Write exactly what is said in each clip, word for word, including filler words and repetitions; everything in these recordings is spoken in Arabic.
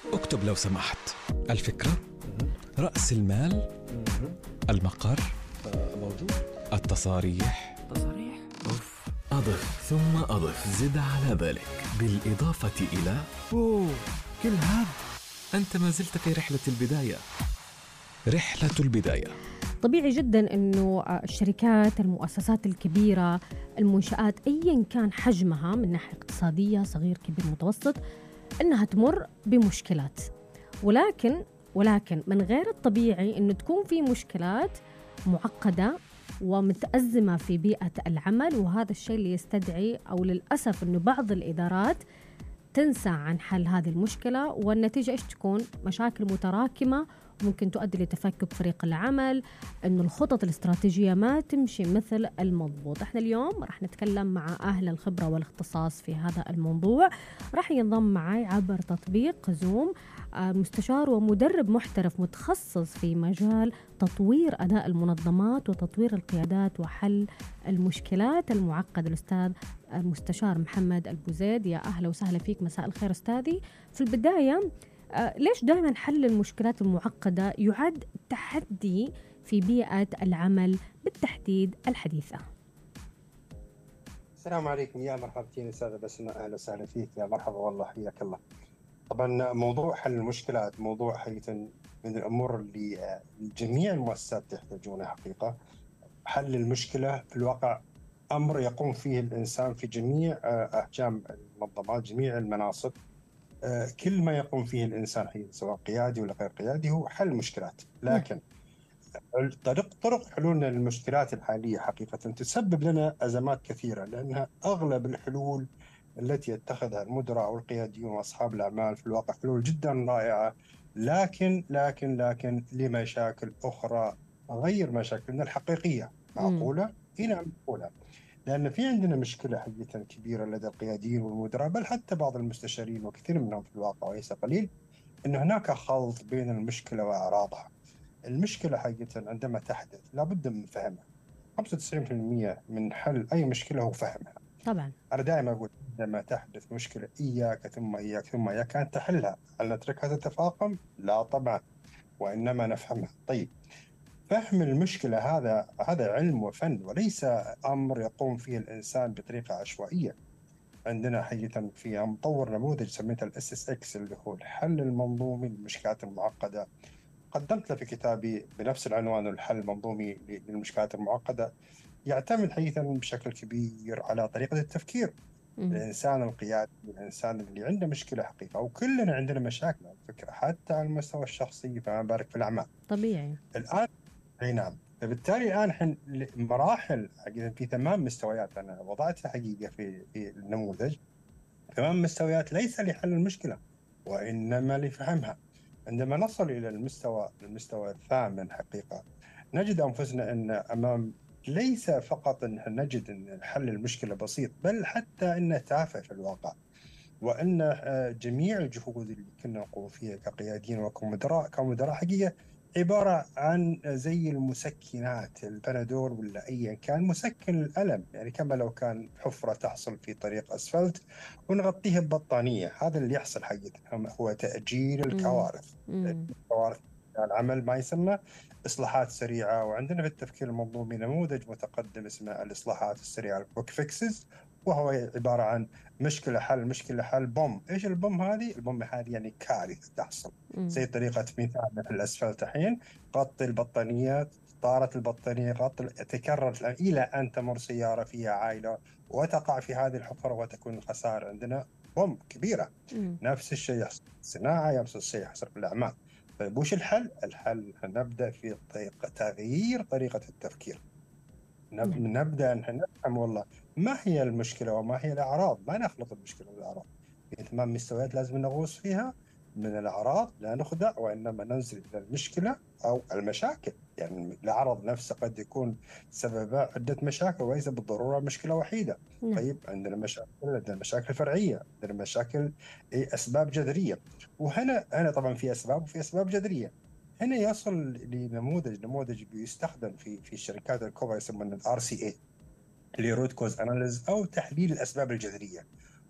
اكتب لو سمحت. الفكرة، رأس المال، المقر، موجود. التصاريح. تصاريح. أوف. أضف ثم أضف زد على ذلك بالإضافة إلى أوه كل هذا. أنت ما زلت في رحلة البداية. رحلة البداية. طبيعي جدا أنه الشركات، المؤسسات الكبيرة، المنشآت أيا كان حجمها من ناحية اقتصادية، صغير كبير متوسط، أنها تمر بمشكلات. ولكن ولكن من غير الطبيعي أنه تكون في مشكلات معقدة ومتأزمة في بيئة العمل، وهذا الشيء اللي يستدعي أو للأسف أنه بعض الإدارات تنسى عن حل هذه المشكلة، والنتيجة إيش تكون؟ مشاكل متراكمة ممكن تؤدي لتفكك فريق العمل، أنه الخطط الاستراتيجية ما تمشي مثل المضبوط. احنا اليوم راح نتكلم مع أهل الخبرة والاختصاص في هذا الموضوع. راح ينضم معي عبر تطبيق زوم مستشار ومدرب محترف متخصص في مجال تطوير أداء المنظمات وتطوير القيادات وحل المشكلات المعقدة، الأستاذ المستشار محمد البوزيد. يا أهلا وسهلا فيك، مساء الخير أستاذي. في البداية، آه ليش دائما حل المشكلات المعقدة يعد تحدي في بيئة العمل بالتحديد الحديثة؟ السلام عليكم، يا مرحبتين أستاذة بسمة، أهلا وسهلا فيك، يا مرحبا والله، حياك الله. طبعا موضوع حل المشكلات موضوع حقيقة من الأمور اللي جميع المؤسسات تحتاجونها حقيقة. حل المشكلة في الواقع أمر يقوم فيه الإنسان في جميع أحجام المنظمات، جميع المناصب. كل ما يقوم فيه الإنسان حقيقة سواء قيادي ولا غير قيادي هو حل مشكلات. لكن طرق طرق حلولنا للمشكلات الحالية حقيقة تسبب لنا أزمات كثيرة، لأنها أغلب الحلول التي يتخذها المدراء أو القياديون وأصحاب الأعمال في الواقع حلول جدا رائعة، لكن لكن لكن لمشاكل أخرى غير مشاكلنا الحقيقية. معقولة؟ هنا معقولة، لأن في عندنا مشكلة حقيقة كبيرة لدى القياديين والمدراء، بل حتى بعض المستشارين وكثير منهم في الواقع وليس قليل، أن هناك خلط بين المشكلة وأعراضها. المشكلة حقيقة عندما تحدث لابد من فهمها. خمسة وتسعين بالمئة من حل أي مشكلة هو فهمها. طبعا أنا دائما أقول عندما تحدث مشكلة إياك ثم إياك ثم إياك أن تحلها. هل نتركها تتفاقم؟ لا طبعا، وإنما نفهمها. طيب، فهم المشكلة هذا هذا علم وفن وليس أمر يقوم فيه الإنسان بطريقة عشوائية. عندنا حقيقة في مطور نموذج سميته الاس اس اكس اللي هو الحل المنظومي للمشكلات المعقدة. قدمت له في كتابي بنفس العنوان، الحل المنظومي للمشكلات المعقدة. يعتمد حقيقة بشكل كبير على طريقة التفكير. م. الإنسان القيادي، الإنسان اللي عنده مشكلة حقيقة، وكلنا عندنا مشاكل على فكرة حتى على المستوى الشخصي، فما بالك في الأعمال. طبيعي. الآن أي نعم، فبالتالي الآن حن مراحل في ثمان مستويات أنا وضعتها حقيقة في في النموذج. ثمان مستويات ليس لحل المشكلة وإنما لفهمها. عندما نصل إلى المستوى المستوى الثامن حقيقة نجد أنفسنا أن أمام ليس فقط أن نجد أن حل المشكلة بسيط، بل حتى أنه تافه في الواقع، وأن جميع الجهود اللي كنا نقوم فيها كقياديين وكمدراء كمدراء حقيقة عبارة عن زي المسكنات، البنادول ولا أيا كان مسكن الألم، يعني كما لو كان حفرة تحصل في طريق أسفلت ونغطيها ببطانية. هذا اللي يحصل حقيقة، هو تأجيل الكوارث. الكوارث العمل ما يسمى إصلاحات سريعة. وعندنا في التفكير المنظومي نموذج متقدم اسمه الإصلاحات السريعة، الكويك فيكسز، وهو عبارة عن مشكلة حل مشكلة حل بوم. إيش البوم هذه؟ البوم هذه يعني كارثة تحصل، زي طريقة مثالنا في الأسفلت الحين، غطي البطانية، طارت البطانية، غطي، تكرر إلى أن تمر سيارة فيها عائلة وتقع في هذه الحفرة وتكون الخسارة عندنا بوم كبيرة. م. نفس الشيء يحصل في الصناعة، نفس الشيء يحصل في الأعمال. طيب وش الحل؟ الحل نبدأ في طريقة تغيير طريقة التفكير. نب... نبدأ أن نفهم والله ما هي المشكلة وما هي الأعراض. ما نخلط المشكلة والأعراض في ثمان مستويات لازم نغوص فيها. من الأعراض لا نخدع، وإنما ننزل إلى المشكلة أو المشاكل. يعني العرض نفسه قد يكون سببه عدة مشاكل وليس بالضرورة مشكلة وحيدة. م. طيب عندنا مشاكل، عندنا مشاكل فرعية، عندنا مشاكل أسباب جذرية. وهنا هنا طبعا في أسباب وفي أسباب جذرية. هنا يصل لنموذج نموذج بيستخدم في في الشركات الكبرى يسمونه الار سي اي، اللي روت كوز اناليز او تحليل الاسباب الجذريه.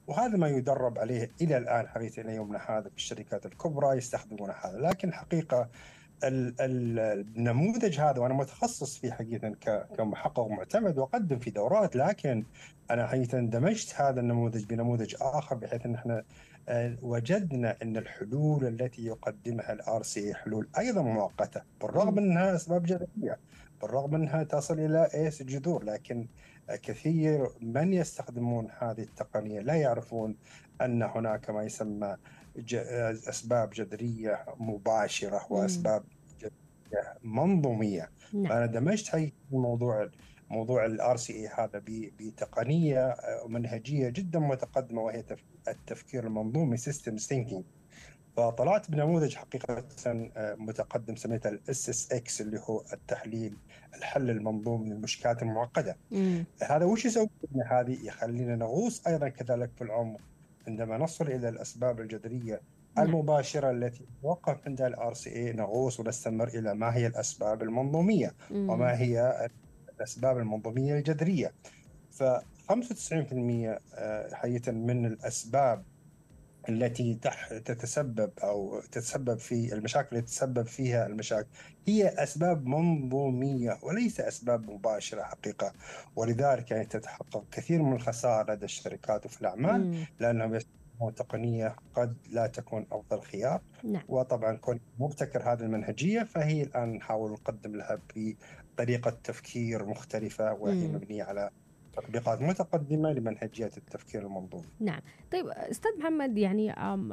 وهذا ما يدرب عليه إلى الآن حقيقة إلى يومنا هذا في الشركات الكبرى يستخدمون هذا. لكن حقيقة النموذج هذا، وأنا متخصص فيه حقيقة كمحقق معتمد وأقدم في دورات، لكن أنا حقيقة دمجت هذا النموذج بنموذج آخر بحيث أن احنا وجدنا أن الحلول التي يقدمها الآر سي إيه حلول أيضا مؤقتة، بالرغم من أنها أسباب جذرية، بالرغم من أنها تصل إلى إيس جذور، لكن كثير من يستخدمون هذه التقنية لا يعرفون أن هناك ما يسمى أسباب جذرية مباشرة وأسباب جذرية منظومية. نعم. فأنا دمجت هاي موضوع موضوع الار سي اي هذا بتقنية منهجية جدا متقدمة، وهي التفكير المنظومي سيستم ثينكينج. فطلعت بنموذج حقيقة متقدم سميته الاس اس اكس اللي هو التحليل الحل المنظومي للمشكلات المعقدة. مم. هذا وش يسوي هذه؟ يخلينا نغوص أيضا كذلك في العمق عندما نصل إلى الأسباب الجذرية المباشرة التي توقف عندها الار سي اي، نغوص ونستمر إلى ما هي الأسباب المنظومية مم. وما هي الأسباب المنظومية الجذرية. ف خمسة وتسعين بالمئة حقيقة من الأسباب التي تتسبب أو تتسبب في المشاكل التي تتسبب فيها المشاكل هي أسباب منظومية وليس أسباب مباشرة حقيقة. ولذلك يعني تتحقق كثير من الخسائر لدى الشركات وفي الأعمال، مم. لأنهم يستخدمون تقنية قد لا تكون أفضل خيار. نعم. وطبعا كون مبتكر هذه المنهجية، فهي الآن نحاول نقدم لها بطريقة تفكير مختلفة، وهي مم. مبنية على تطبيقات متقدمة لمنهجية التفكير المنظومي. نعم. طيب أستاذ محمد، يعني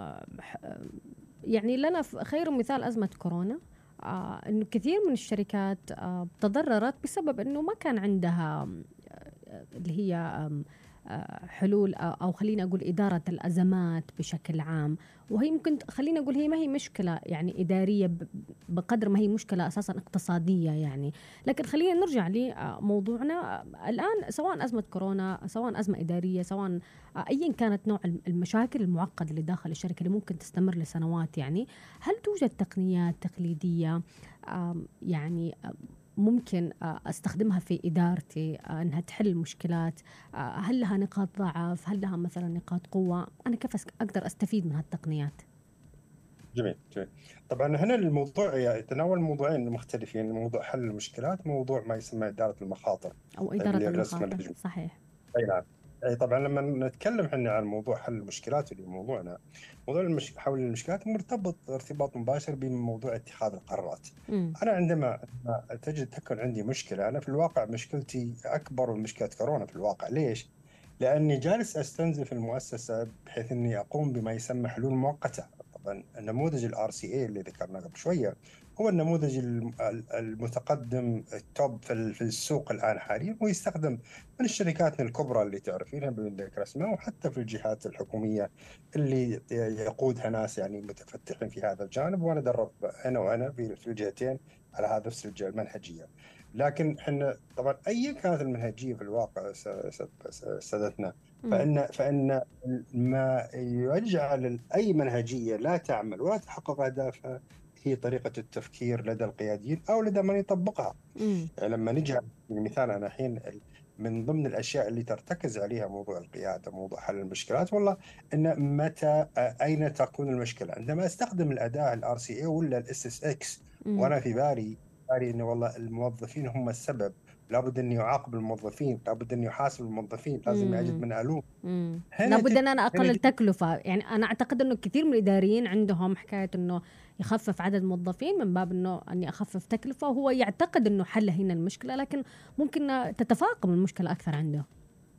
يعني لنا خير مثال أزمة كورونا، آه إنه كثير من الشركات آه تضررت بسبب إنه ما كان عندها آه اللي هي آه حلول أو خلينا أقول إدارة الأزمات بشكل عام. وهي ممكن خلينا أقول هي ما هي مشكلة يعني إدارية بقدر ما هي مشكلة أساسا اقتصادية يعني. لكن خلينا نرجع لموضوعنا الآن، سواء أزمة كورونا، سواء أزمة إدارية، سواء أيا كانت نوع المشاكل المعقدة اللي داخل الشركة اللي ممكن تستمر لسنوات، يعني هل توجد تقنيات تقليدية يعني ممكن أستخدمها في إدارتي أنها تحل المشكلات؟ هل لها نقاط ضعف؟ هل لها مثلا نقاط قوة؟ أنا كيف أقدر أستفيد من هالتقنيات؟ جميل جميل. طبعا هنا الموضوع يتناول موضوعين مختلفين، موضوع حل المشكلات، موضوع ما يسمى إدارة المخاطر أو إدارة المخاطر. صحيح. أي نعم. أي طبعا لما نتكلم احنا عن موضوع حل المشكلات اللي موضوعنا، موضوع المش... حول المشكلات مرتبط ارتباط مباشر بموضوع اتخاذ القرارات. م. أنا عندما تجد تكون عندي مشكلة، أنا في الواقع مشكلتي أكبر من مشكلة كورونا في الواقع. ليش؟ لأني جالس أستنزف المؤسسة بحيث أني أقوم بما يسمى حلول مؤقتة. طبعا النموذج الار سي اي اللي ذكرناه قبل شوية هو النموذج المتقدم التوب في السوق الآن حاليا، ويستخدم من الشركات الكبرى اللي تعرفينها بدون ذكر اسماء، وحتى في الجهات الحكومية اللي يقودها ناس يعني متفتحين في هذا الجانب. وأنا درب أنا وأنا في الجهتين على هذا نفس المنهجية. لكن احنا طبعا أي كانت المنهجية في الواقع سادتنا، فإن فإن ما يجعل أي منهجية لا تعمل ولا تحقق أهدافها هي طريقة التفكير لدى القياديين أو لدى من يطبقها. يعني لما نجي مثال، أنا الحين من ضمن الأشياء اللي ترتكز عليها موضوع القيادة، موضوع حل المشكلات، والله إن متى أين تكون المشكلة. عندما أستخدم الأداة الار سي اي ولا الاس اس اكس وأنا في بالي بالي إنه والله الموظفين هم السبب، لابد أن يعاقب الموظفين، لابد أن يحاسب الموظفين، لازم يجد من ألوم، لابد أن أنا أقلل تكلفة. يعني أنا أعتقد أنه كثير من الإداريين عندهم حكاية أنه يخفف عدد الموظفين من باب أنه أني أخفف تكلفة، وهو يعتقد أنه حل هنا المشكلة، لكن ممكن تتفاقم المشكلة أكثر عنده.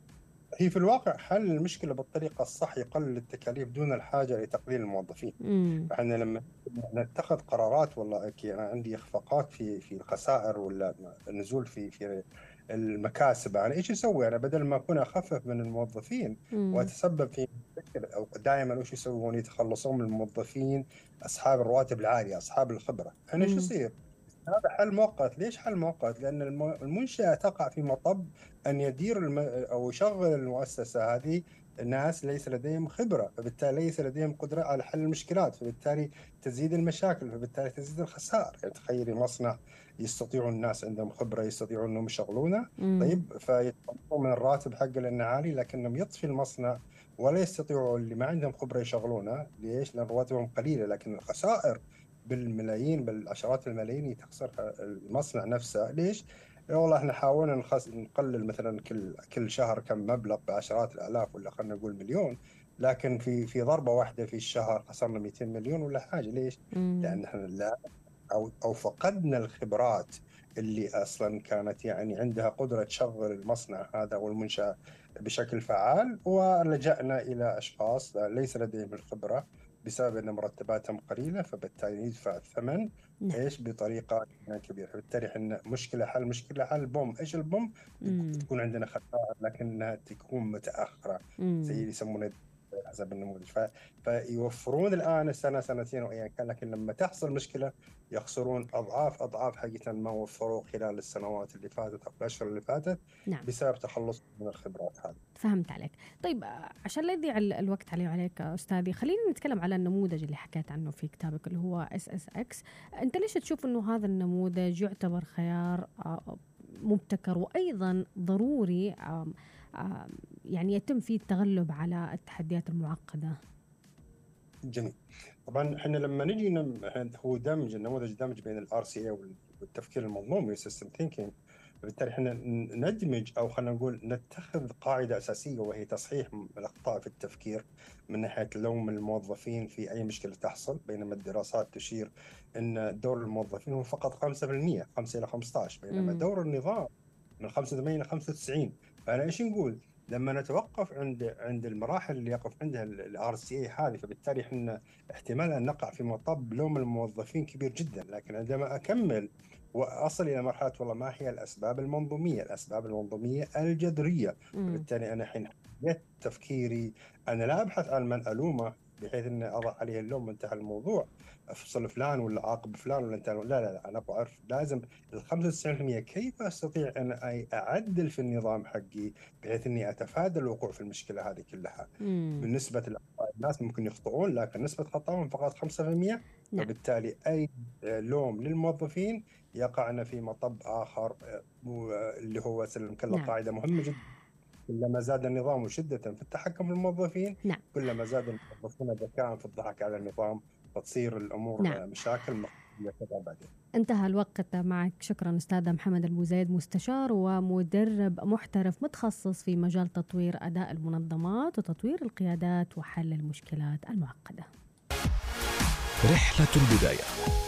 هي في الواقع حل المشكلة بالطريقة الصح يقلل التكاليف دون الحاجة لتقليل الموظفين. فإحنا لما نتخذ قرارات والله أنا عندي إخفاقات في في الخسائر ولا النزول في في المكاسب، أنا إيش أسوي؟ أنا بدل ما أكون أخفف من الموظفين مم. وأتسبب في مشكلة، أو دائما وش يسوون؟ يتخلصون من الموظفين أصحاب الرواتب العالية، أصحاب الخبرة. أنا إيش يصير؟ هذا حل مؤقت. ليش حل مؤقت؟ لأن المنشأة تقع في مطب أن يدير الم... أو يشغل المؤسسة هذه الناس ليس لديهم خبرة، فبالتالي ليس لديهم قدرة على حل المشكلات، فبالتالي تزيد المشاكل، فبالتالي تزيد الخسائر. يعني تخيلي مصنع يستطيعون الناس عندهم خبرة يستطيعون أنهم يشغلونه، طيب فيطلبون من الراتب حقه لأنه عالي، لكنهم يطفي المصنع ولا يستطيعوا اللي ما عندهم خبرة يشغلونه. ليش؟ لأن رواتبهم قليلة، لكن الخسائر بالملايين بالعشرات الملايين تخسرها المصنع نفسه. ليش؟ والله احنا حاولنا نخص... نقلل مثلا كل كل شهر كم مبلغ بعشرات الالاف ولا خلينا نقول مليون، لكن في في ضربه واحده في الشهر خسرنا مئتين مليون ولا حاجه. ليش؟ مم. لان احنا لا او او فقدنا الخبرات اللي اصلا كانت يعني عندها قدره تشغل المصنع هذا والمنشاه بشكل فعال، ولجأنا الى اشخاص ليس لديهم الخبره بسبب ان مرتباتهم قليله، فبالتالي يدفع الثمن نعم. ايش بطريقه كبيره. فبالتالي احنا مشكله حل مشكله حل بوم. ايش البوم؟ مم. تكون عندنا خسائر لكنها تكون متاخره مم. زي اللي يسمونه حسب النموذج. ف... فيوفرون الان السنه سنتين وايا كان، لكن لما تحصل مشكله يخسرون اضعاف اضعاف حقيقه ما وفروه خلال السنوات اللي فاتت او الاشهر اللي فاتت. نعم. بسبب تخلص من الخبرات هذه. فهمت عليك. طيب آه، عشان لا يضيع ال- الوقت علي وعليك آه، أستاذي، خلينا نتكلم على النموذج اللي حكيت عنه في كتابك اللي هو إس إس إكس. أنت ليش تشوف أنه هذا النموذج يعتبر خيار آه، مبتكر وأيضا ضروري آم، آم، يعني يتم فيه التغلب على التحديات المعقدة؟ جميل. طبعا احنا لما نجي نم... هو دمج النموذج دمج بين الار سي اي والتفكير المنظومي سيستم ثينكينج. بالتالي احنا ندمج او خلينا نقول نتخذ قاعده اساسيه وهي تصحيح الاخطاء في التفكير من ناحيه لوم الموظفين في اي مشكله تحصل، بينما الدراسات تشير ان دور الموظفين هو فقط خمسة بالمئة، خمسة الى خمسة عشر، بينما مم. دور النظام من خمسة وثمانين الى خمسة وتسعين. فانا ايش نقول؟ لما نتوقف عند عند المراحل اللي يقف عندها الار سي اي هذه، فبالتالي احنا احتمال ان نقع في مطب لوم الموظفين كبير جدا. لكن عندما اكمل واصل الى مرحله والله ما هي الاسباب المنظوميه، الاسباب المنظوميه الجذريه، مم. فبالتالي انا حين حددت تفكيري انا لا ابحث عن من الومه بحيث اني اضع عليه اللوم وانتهى الموضوع، افصل فلان ولا عاقب فلان ولا انت، لا لا لا، انا بعرف لازم ال خمسة وتسعين بالمئة كيف استطيع ان اعدل في النظام حقي بحيث اني اتفادى الوقوع في المشكله هذه كلها. مم. بالنسبه للناس ممكن يخطئون لكن نسبه خطأهم فقط خمسة بالمئة. نعم. فبالتالي اي لوم للموظفين يقعنا في مطب اخر اللي هو سلم كلا. نعم. قاعده مهمه جدا، كلما زاد النظام شدة في التحكم في الموظفين نعم. كلما زاد الموظفون ذكاء في الضحك على النظام، فتصير الأمور نعم. مشاكل مقبولة كذا بعدين. انتهى الوقت معك. شكرا أستاذ محمد البوزيد، مستشار ومدرب محترف متخصص في مجال تطوير أداء المنظمات وتطوير القيادات وحل المشكلات المعقدة. رحلة البداية.